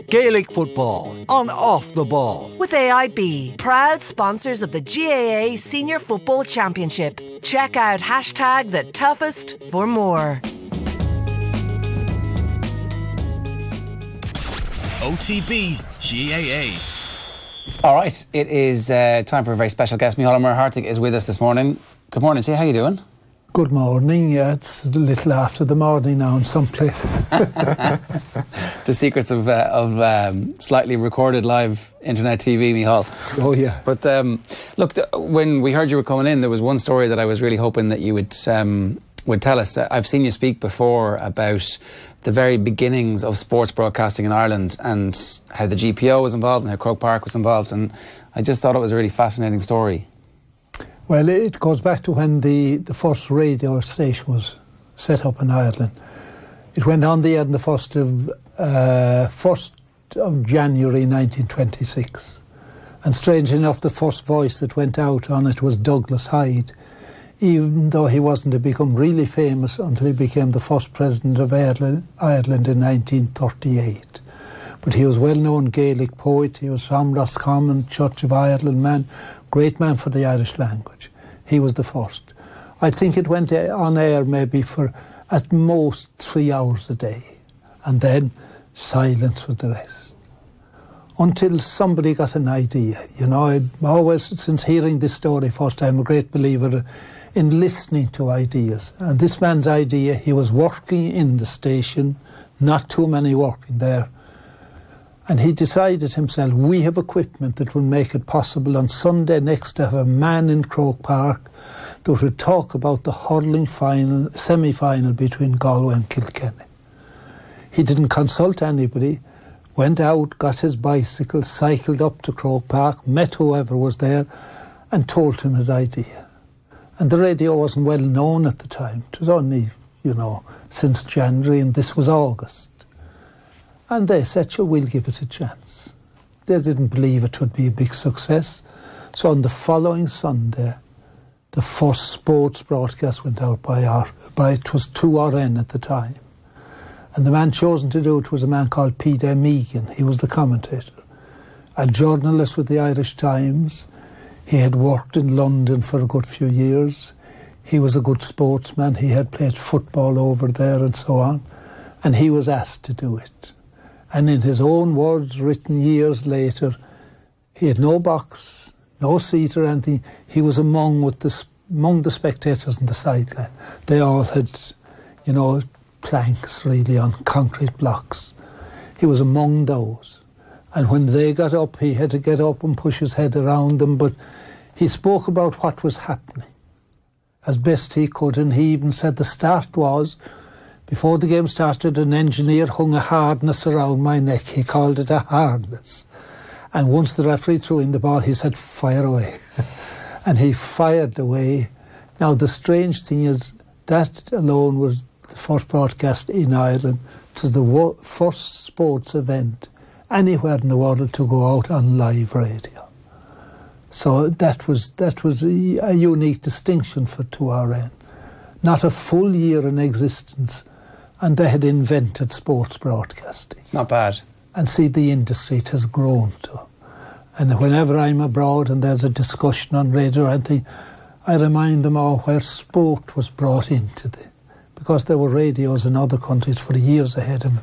Gaelic football on Off the Ball. With AIB, proud sponsors of the GAA Senior Football Championship. Check out #TheToughest for more. OTB GAA. All right, it is time for a very special guest. Micheál Hartig is with us this morning. Good morning to you. How are you doing? Good morning. Yeah, it's a little after the morning now in some places. The secrets of slightly recorded live internet TV, Micheál. Oh, yeah. But look, when we heard you were coming in, there was one story that I was really hoping that you would tell us. I've seen you speak before about the very beginnings of sports broadcasting in Ireland and how the GPO was involved and how Croke Park was involved, and I just thought it was a really fascinating story. Well, it goes back to when the first radio station was set up in Ireland. It went on the air on the 1st of January 1926. And strangely enough, the first voice that went out on it was Douglas Hyde, even though he wasn't to become really famous until he became the first president of Ireland in 1938. But he was a well-known Gaelic poet. He was from Roscommon, Church of Ireland man, great man for the Irish language. He was the first. I think it went on air maybe for at most 3 hours a day, and then silence with the rest. Until somebody got an idea. You know, I've always, since hearing this story first, I'm a great believer in listening to ideas. And this man's idea, he was working in the station, not too many working there. And he decided himself, we have equipment that will make it possible on Sunday next to have a man in Croke Park that would talk about the hurling semi-final between Galway and Kilkenny. He didn't consult anybody, went out, got his bicycle, cycled up to Croke Park, met whoever was there and told him his idea. And the radio wasn't well known at the time. It was only, since January, and this was August. And they said, sure, we'll give it a chance. They didn't believe it would be a big success. So on the following Sunday, the first sports broadcast went out by it was 2RN at the time. And the man chosen to do it was a man called Peter Meegan. He was the commentator. A journalist with the Irish Times. He had worked in London for a good few years. He was a good sportsman. He had played football over there and so on. And he was asked to do it. And in his own words, written years later, he had no box, no seat or anything. He was among the spectators on the sideline. They all had, planks really on concrete blocks. He was among those. And when they got up, he had to get up and push his head around them. But he spoke about what was happening as best he could. And he even said the start was, before the game started, an engineer hung a harness around my neck. He called it a harness. And once the referee threw in the ball, he said, fire away. And he fired away. Now, the strange thing is, that alone was the first broadcast in Ireland to the first sports event anywhere in the world to go out on live radio. So that was a unique distinction for 2RN. Not a full year in existence, and they had invented sports broadcasting. It's not bad. And see, the industry it has grown to. And whenever I'm abroad and there's a discussion on radio or anything, I remind them all where sport was brought into because there were radios in other countries for years ahead of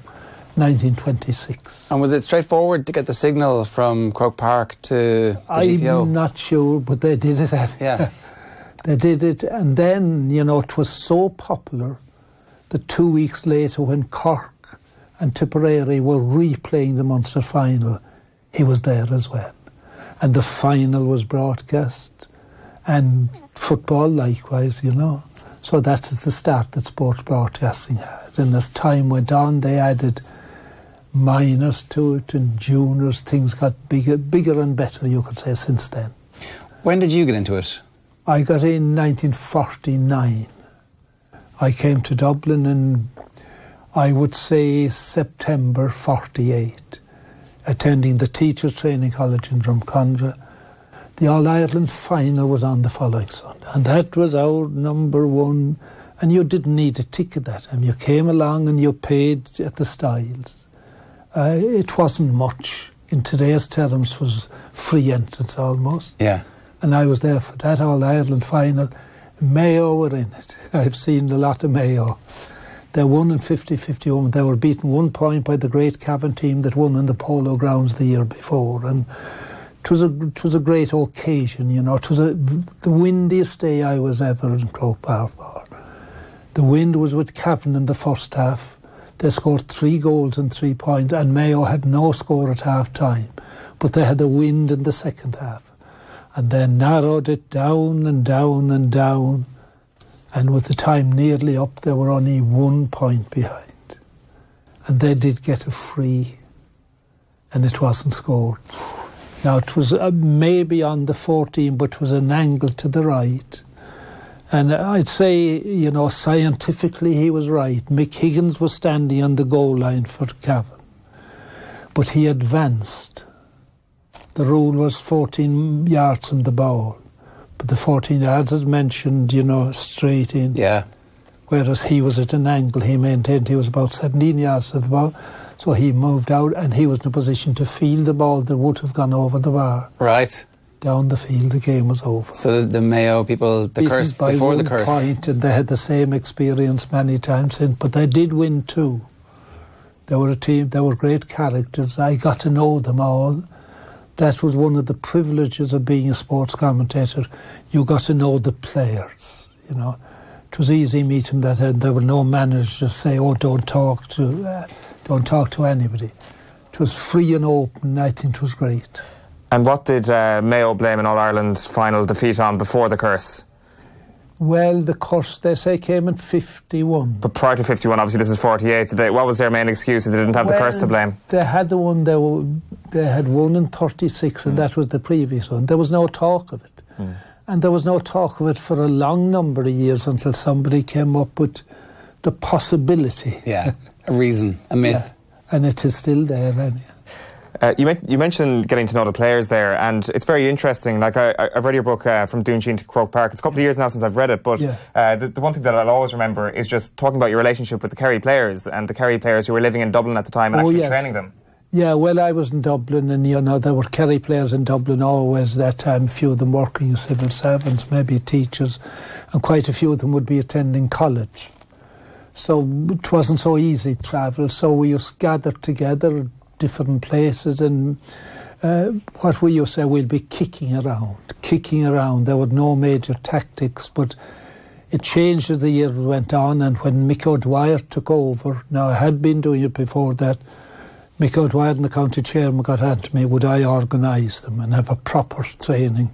1926. And was it straightforward to get the signal from Croke Park to the GPO? I'm not sure, but they did it. Yeah. They did it, and then, it was so popular that 2 weeks later when Cork and Tipperary were replaying the Munster final, he was there as well. And the final was broadcast, and football likewise, So that is the start that sports broadcasting had. And as time went on, they added minors to it and juniors. Things got bigger and better, you could say, since then. When did you get into it? I got in 1949. I came to Dublin in, I would say, September 48, attending the Teachers' Training College in Drumcondra. The All-Ireland final was on the following Sunday, and that was our number one, and you didn't need a ticket that time. You came along and you paid at the Styles. It wasn't much. In today's terms, it was free entrance almost. Yeah. And I was there for that All-Ireland final. Mayo were in it. I've seen a lot of Mayo. They won in 50-51. They were beaten 1 point by the great Cavan team that won in the Polo Grounds the year before. And it was a great occasion, you know. It was the windiest day I was ever in Croke Park for. The wind was with Cavan in the first half. They scored 3 goals in 3 points, and Mayo had no score at half-time. But they had the wind in the second half. And they narrowed it down and down and down. And with the time nearly up, they were only 1 point behind. And they did get a free, and it wasn't scored. Now, it was maybe on the 14, but it was an angle to the right. And I'd say, you know, scientifically he was right. Mick Higgins was standing on the goal line for Cavan. But he advanced. The rule was 14 yards from the ball. But the 14 yards, as mentioned, you know, straight in. Yeah. Whereas he was at an angle. He maintained he was about 17 yards to the ball. So he moved out and he was in a position to field the ball that would have gone over the bar. Right. Down the field, the game was over. So the Mayo people, the curse before the curse. 1 point, and they had the same experience many times since. But they did win too. They were a team, they were great characters. I got to know them all. That was one of the privileges of being a sports commentator. You got to know the players, you know. It was easy meeting that, and there were no managers to say, "Oh, don't talk to anybody." It was free and open. I think it was great. And what did Mayo blame an All-Ireland final defeat on before the curse? Well, the curse, they say, came in 51. But prior to 51, obviously this is 48 today. What was their main excuse? They didn't have the curse to blame? They had the one, they had won in 36, and that was the previous one. There was no talk of it. And there was no talk of it for a long number of years until somebody came up with the possibility. Yeah, a reason, a myth. Yeah. And it is still there, anyhow. You mentioned getting to know the players there, and it's very interesting. Like I've read your book, From Doonsheen to Croke Park. It's a couple of years now since I've read it, but the one thing that I'll always remember is just talking about your relationship with the Kerry players and the Kerry players who were living in Dublin at the time and actually training them. Yeah, well, I was in Dublin, and you know there were Kerry players in Dublin always that time. A few of them working as civil servants, maybe teachers, and quite a few of them would be attending college. So it wasn't so easy to travel. So we just gathered together different places, and what we used to say, we'll be kicking around. There were no major tactics, but it changed as the year went on. And when Mick O'Dwyer took over, now I had been doing it before that, Mick O'Dwyer and the county chairman got on to me, would I organise them and have a proper training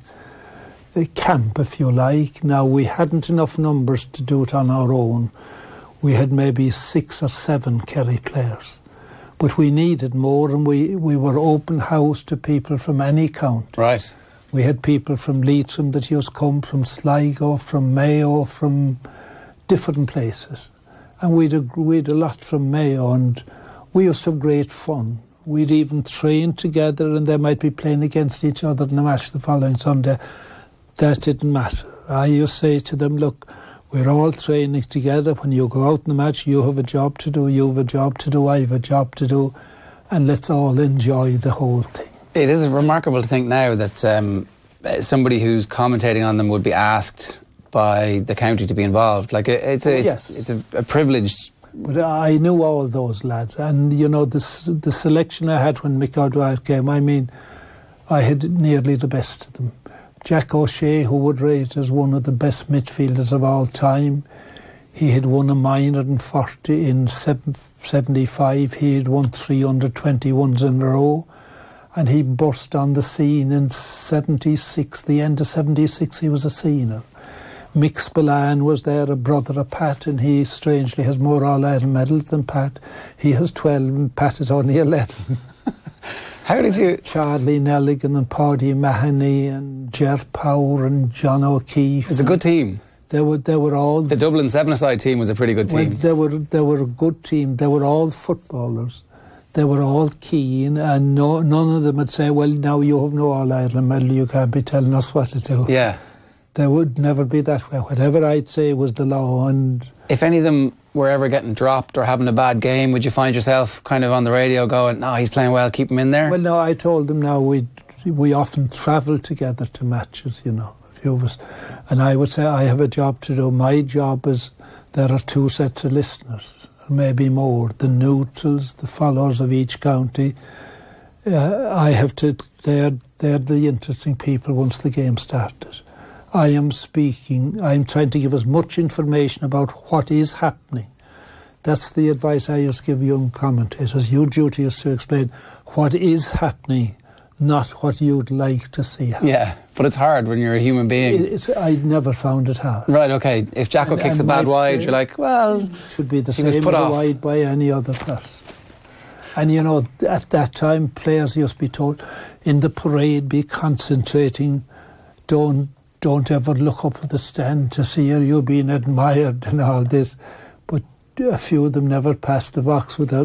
camp, if you like. Now, we hadn't enough numbers to do it on our own. We had maybe 6 or 7 Kerry players. But we needed more, and we were open house to people from any county. Right. We had people from Leitrim that used to come, from Sligo, from Mayo, from different places. And we'd a lot from Mayo, and we used to have great fun. We'd even train together, and they might be playing against each other in the match the following Sunday. That didn't matter. I used to say to them, look, we're all training together. When you go out in the match, you have a job to do, you have a job to do, I have a job to do, and let's all enjoy the whole thing. It is remarkable to think now that somebody who's commentating on them would be asked by the county to be involved. Like it's a privileged. But I knew all those lads, and you know the selection I had when Mick O'Dwyer came. I mean, I had nearly the best of them. Jack O'Shea, who would rate as one of the best midfielders of all time, he had won a minor in 75. He had won 321s in a row, and he burst on the scene in 76. The end of 76, he was a senior. Mick Spillane was there, a brother of Pat, and he strangely has more All-Ireland medals than Pat. He has 12 and Pat is only 11. How did you... Charlie Nelligan and Paddy Mahoney and Ger Power and John O'Keefe. It's a good team. They were all... The Dublin seven-a-side team was a pretty good team. Well, they were a good team. They were all footballers. They were all keen, and none of them would say, well, now you have no All-Ireland medal, you can't be telling us what to do. Yeah. They would never be that way. Whatever I'd say was the law. And if any of them were ever getting dropped or having a bad game, would you find yourself kind of on the radio going, no, he's playing well, keep him in there? Well, no, I told them now we often travel together to matches, you know, a few of us. And I would say, I have a job to do. My job is, there are 2 sets of listeners, or maybe more. The neutrals, the followers of each county. I have to, they're the interesting people once the game started. I am speaking, I'm trying to give as much information about what is happening. That's the advice I used to give young commentators. Your duty is to explain what is happening, not what you'd like to see happen. Yeah, but it's hard when you're a human being. I never found it hard. Right, okay. If Jacko kicks a bad wide, you're like, well, it should be the same as a wide by any other person. And you know, at that time, players used to be told, in the parade, be concentrating, don't ever look up at the stand to see you being admired and all this. But a few of them never passed the box without...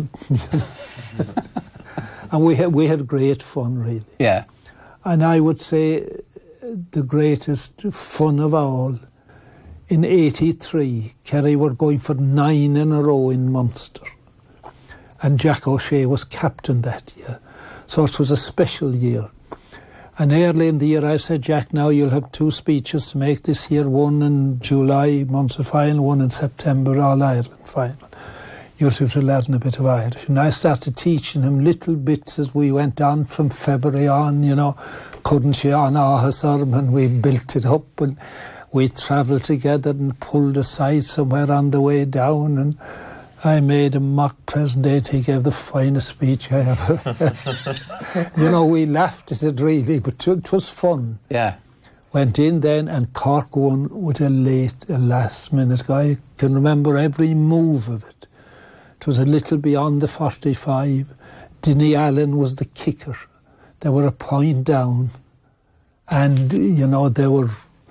And we had great fun, really. Yeah. And I would say the greatest fun of all, in 83, Kerry were going for 9 in a row in Munster. And Jack O'Shea was captain that year. So it was a special year. And early in the year I said, Jack, now you'll have 2 speeches to make this year, one in July, Munster final, one in September, All-Ireland final. You'll have to learn a bit of Irish. And I started teaching him little bits as we went on from February on, you know. Couldn't you on Ahasorm, and we built it up, and we travelled together and pulled aside somewhere on the way down, and I made a mock presentation. He gave the finest speech I ever. You know, we laughed at it really, but it was fun. Yeah. Went in then, and Cork won with a last minute guy. I can remember every move of it. It was a little beyond the 45. Dinny Allen was the kicker. They were a point down, and you know, they were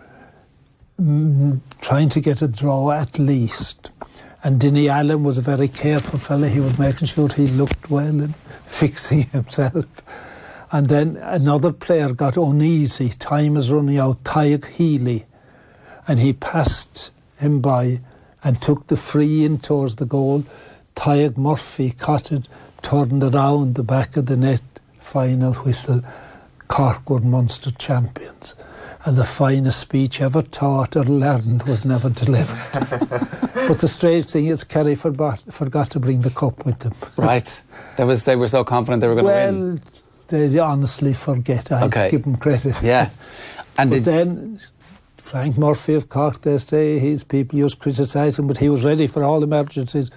trying to get a draw at least. And Dinny Allen was a very careful fella. He was making sure he looked well and fixing himself. And then another player got uneasy. Time is running out. Tadhg Healy. And he passed him by and took the free in towards the goal. Tadhg Murphy caught it, turned around the back of the net. Final whistle. Cork were Munster champions. And the finest speech ever taught or learned was never delivered. But the strange thing is, Kerry forgot to bring the cup with them. Right. They were so confident they were going to win. Well, they honestly forget. I have to give them credit. Yeah. And then Frank Murphy of Cork, they say, his people used to criticise him, but he was ready for all emergencies.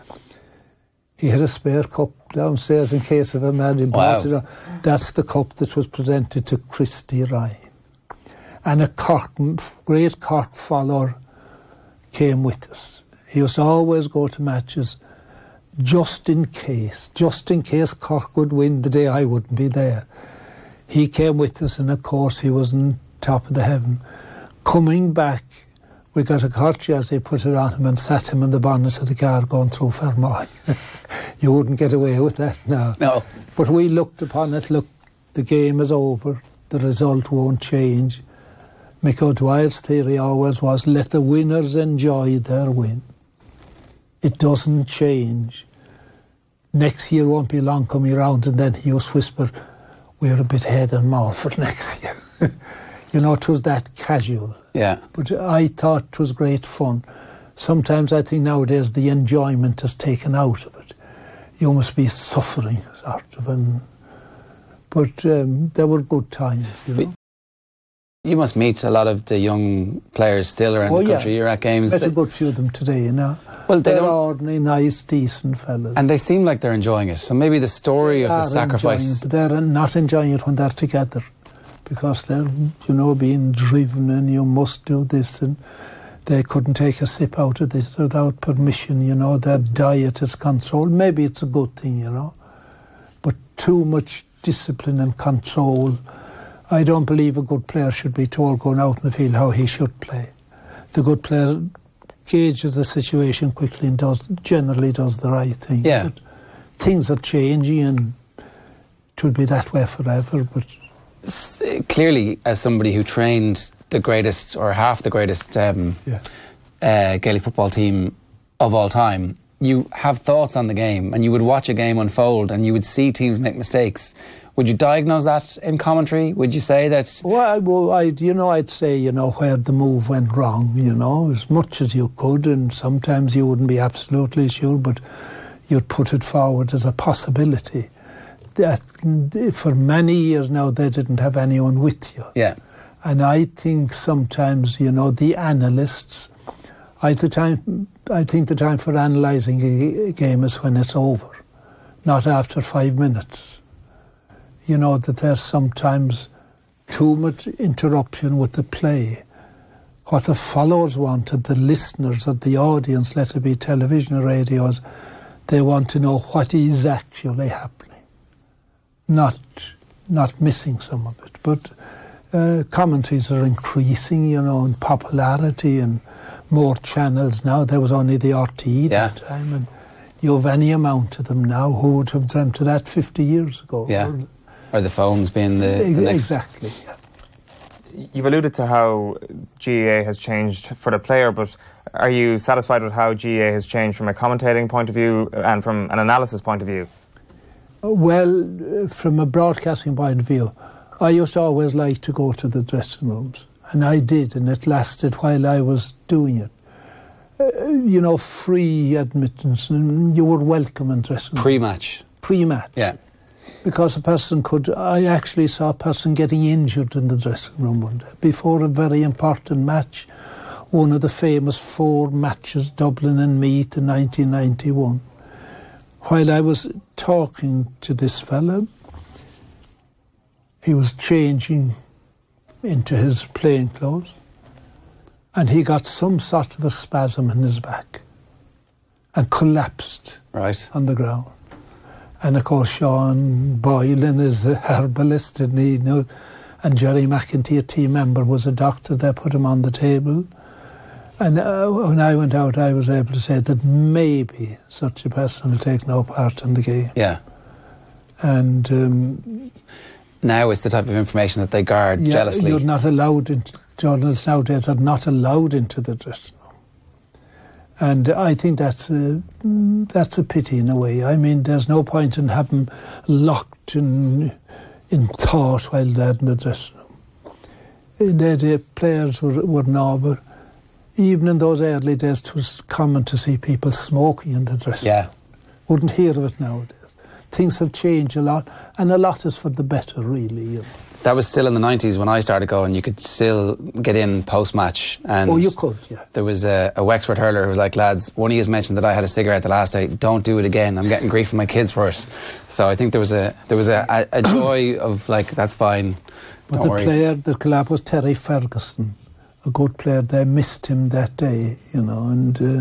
He had a spare cup downstairs in case of emergency. Wow. That's the cup that was presented to Christy Ryan. And a great Cork follower came with us. He used to always go to matches just in case Cork would win the day I wouldn't be there. He came with us, and of course he was on top of the heaven. Coming back, we got a Cork jersey, put it on him and sat him in the bonnet of the car going through Fermoy. You wouldn't get away with that now. No. But we looked upon it, look, the game is over, the result won't change. Mick O'Dwyer's theory always was, let the winners enjoy their win. It doesn't change. Next year won't be long coming around, and then he used to whisper, we're a bit ahead and more for next year. You know, it was that casual. Yeah. But I thought it was great fun. Sometimes I think nowadays the enjoyment is taken out of it. You must be suffering, sort of. But there were good times, you know. You must meet a lot of the young players still around the country. You're at games. There's a good few of them today, you know. Well, they're ordinary, nice, decent fellas. And they seem like they're enjoying it. So maybe the story of the sacrifice... They're not enjoying it when they're together, because they're, you know, being driven, and you must do this, and they couldn't take a sip out of this without permission, you know. Their diet is controlled. Maybe it's a good thing, you know. But too much discipline and control... I don't believe a good player should be told going out in the field how he should play. The good player gauges the situation quickly and generally does the right thing. Yeah. But things are changing, and it will be that way forever. But clearly, as somebody who trained the greatest or half the greatest Gaelic football team of all time, you have thoughts on the game and you would watch a game unfold and you would see teams make mistakes. Would you diagnose that in commentary? Would you say that? Well, I'd say, where the move went wrong, as much as you could, and sometimes you wouldn't be absolutely sure, but you'd put it forward as a possibility. That for many years now, they didn't have anyone with you. Yeah. And I think sometimes, the analysts, I think the time for analysing a game is when it's over, not after 5 minutes. That there's sometimes too much interruption with the play. What the followers wanted, the listeners of the audience, let it be television or radios, they want to know what is actually happening, not missing some of it. But commentaries are increasing, in popularity and more channels now. There was only the RTE that time, and you have any amount of them now. Who would have dreamt of that 50 years ago? Yeah. Or the phones being the next... Exactly, yeah. You've alluded to how GAA has changed for the player, but are you satisfied with how GAA has changed from a commentating point of view and from an analysis point of view? Well, from a broadcasting point of view, I used to always like to go to the dressing rooms, and I did, and it lasted while I was doing it. Free admittance, and you were welcome in dressing rooms. Pre-match? Pre-match. Yeah. Because I actually saw a person getting injured in the dressing room one day before a very important match, one of the famous 4 matches, Dublin and Meath in 1991. While I was talking to this fellow, he was changing into his playing clothes and he got some sort of a spasm in his back and collapsed on the ground. And of course, Sean Boylan is a herbalist, didn't he? And Jerry McEntee, a team member, was a doctor. They put him on the table. And when I went out, I was able to say that maybe such a person will take no part in the game. Yeah. And now it's the type of information that they guard jealously. You're not allowed, journalists nowadays are not allowed into the dressing room. And I think that's a pity in a way. I mean, there's no point in having locked in thought while they're in the dressing room. The players were now, but even in those early days, it was common to see people smoking in the dressing room. Wouldn't hear of it nowadays. Things have changed a lot, and a lot is for the better, really. That was still in the 90s when I started going. You could still get in post-match. And you could, yeah. There was a Wexford hurler who was like, lads, one of you mentioned that I had a cigarette the last day. Don't do it again. I'm getting grief from my kids for it. So I think there was a joy of, like, that's fine. But the player that collapsed was Terry Ferguson, a good player. They missed him that day, and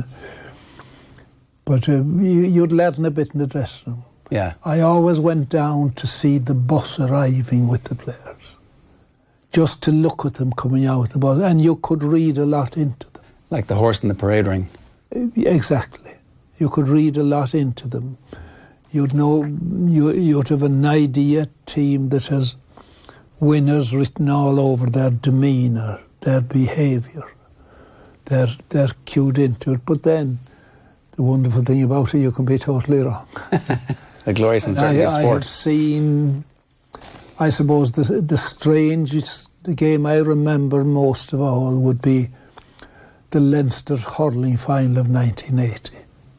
but you'd learn a bit in the dressing room. Yeah. I always went down to see the bus arriving with the players, just to look at them coming out the bus, and you could read a lot into them. Like the horse in the parade ring. Exactly. You could read a lot into them. You'd know, you'd have an idea team that has winners written all over their demeanour, their behaviour. They're cued into it. But then, the wonderful thing about it, you can be totally wrong. The glorious uncertainty of sport. I have seen, I suppose, the strangest game I remember most of all would be the Leinster hurling final of 1980.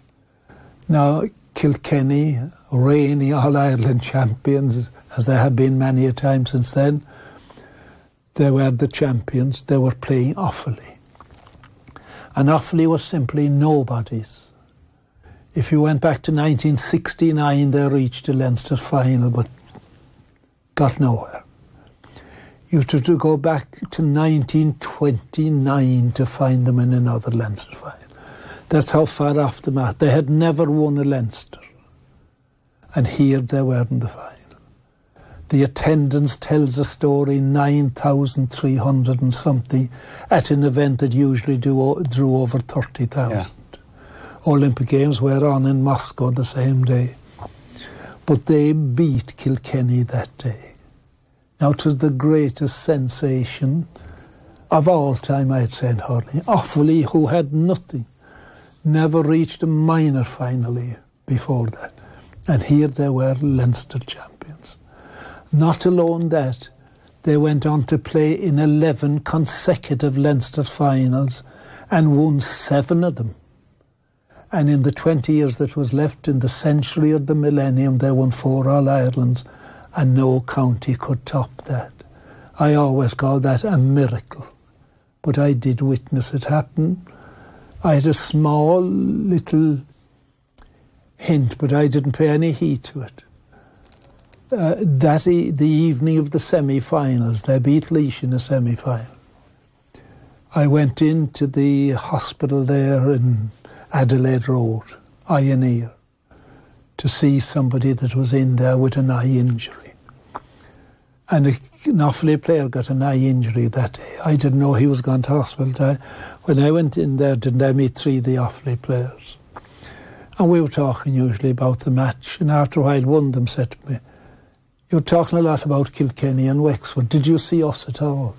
Now, Kilkenny, reigning All-Ireland champions, as they have been many a time since then, they were the champions. They were playing Offaly. And Offaly was simply nobodies. If you went back to 1969, they reached the Leinster final, but got nowhere. You had to go back to 1929 to find them in another Leinster final. That's how far off the mark. They had never won a Leinster. And here they were in the final. The attendance tells a story, 9,300 and something, at an event that usually drew over 30,000. Yeah. Olympic Games were on in Moscow the same day. But they beat Kilkenny that day. Now, it was the greatest sensation of all time, I'd say, in hurling. Offaly, who had nothing, never reached a minor final before that. And here they were, Leinster champions. Not alone that, they went on to play in 11 consecutive Leinster finals and won 7 of them. And in the 20 years that was left in the century of the millennium, they won 4 All-Irelands, and no county could top that. I always call that a miracle. But I did witness it happen. I had a small little hint, but I didn't pay any heed to it. The evening of the semi-finals, they beat Laois in a semi-final. I went into the hospital there in Adelaide Road, eye and ear, to see somebody that was in there with an eye injury. And an Offaly player got an eye injury that day. I didn't know he was going to hospital. When I went in there, didn't I meet 3 of the Offaly players? And we were talking usually about the match. And after a while, one of them said to me, "You're talking a lot about Kilkenny and Wexford. Did you see us at all?"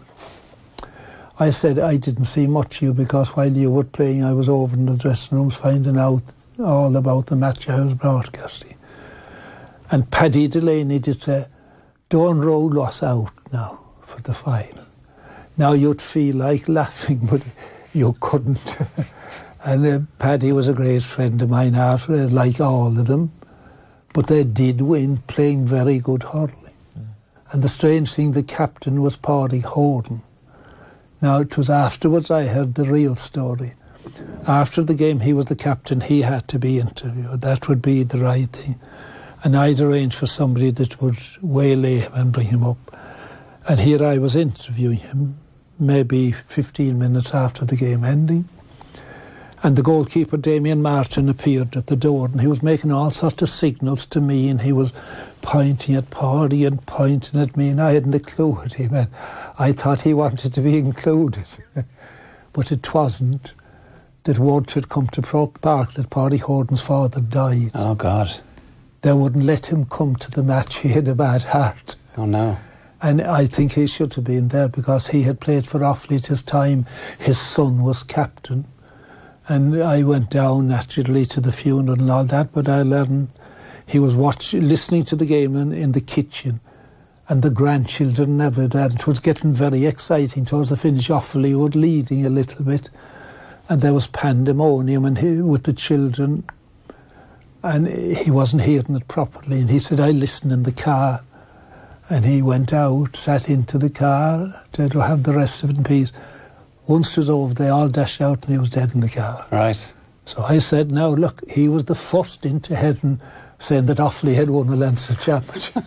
I said, "I didn't see much of you because while you were playing, I was over in the dressing rooms finding out all about the match I was broadcasting." And Paddy Delaney did say, "Don't roll us out now for the final." Now you'd feel like laughing, but you couldn't. And Paddy was a great friend of mine after, like all of them. But they did win, playing very good hurling. And the strange thing, the captain was Pádraig Horton. Now, it was afterwards I heard the real story. After the game, he was the captain, he had to be interviewed. That would be the right thing. And I'd arranged for somebody that would waylay him and bring him up. And here I was interviewing him, maybe 15 minutes after the game ending. And the goalkeeper, Damien Martin, appeared at the door, and he was making all sorts of signals to me, and he was pointing at Pádraig and pointing at me, and I hadn't a clue what he meant. I thought he wanted to be included. But it wasn't. That word had come to Croke Park that Pádraig Horton's father died. Oh, God. They wouldn't let him come to the match. He had a bad heart. Oh, no. And I think he should have been there because he had played for Offaly at his time. His son was captain. And I went down naturally to the funeral and all that, but I learned he was listening to the game in the kitchen, and the grandchildren never there. It was getting very exciting towards the finish. Offaly were leading a little bit, and there was pandemonium with the children, and he wasn't hearing it properly. And he said, "I listened in the car." And he went out, sat into the car to have the rest of it in peace. Once it was over, they all dashed out and he was dead in the car. Right. So I said, now look, he was the first into heaven saying that Offaly had won a Leinster championship.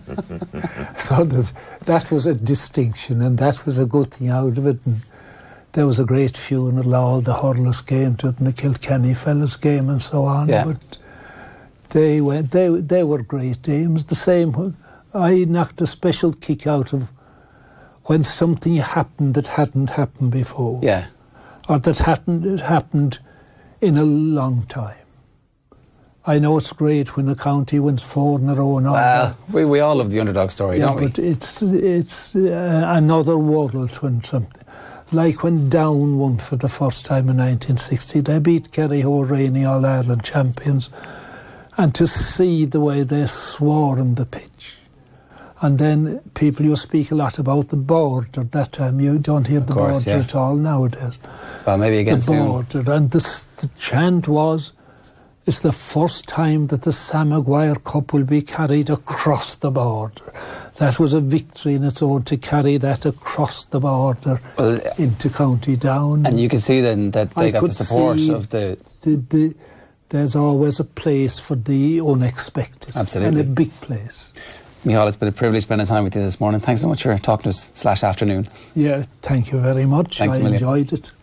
So that was a distinction, and that was a good thing out of it. And there was a great funeral, all the hurlers came to it, and the Kilkenny fellas came and so on. Yeah. But they were great games. The same, I knocked a special kick out of when something happened that hadn't happened before. Yeah. Or that happened in a long time. I know it's great when a county wins 4 in a row and all that. We all love the underdog story, don't we? But it's another world when something. Like when Down won for the first time in 1960. They beat Kerry, who were reigning All-Ireland champions. And to see the way they swarmed the pitch. And then people, you speak a lot about the border that time. You don't hear the border at all nowadays. Well, maybe again soon. The border. And the chant was, it's the first time that the Sam Maguire Cup will be carried across the border. That was a victory in its own, to carry that across the border into County Down. And you can see then that they got the support of the... There's always a place for the unexpected. Absolutely. And a big place. Micheál, it's been a privilege spending time with you this morning. Thanks so much for talking to us /afternoon. Yeah, thank you very much. Thanks a million. I enjoyed it.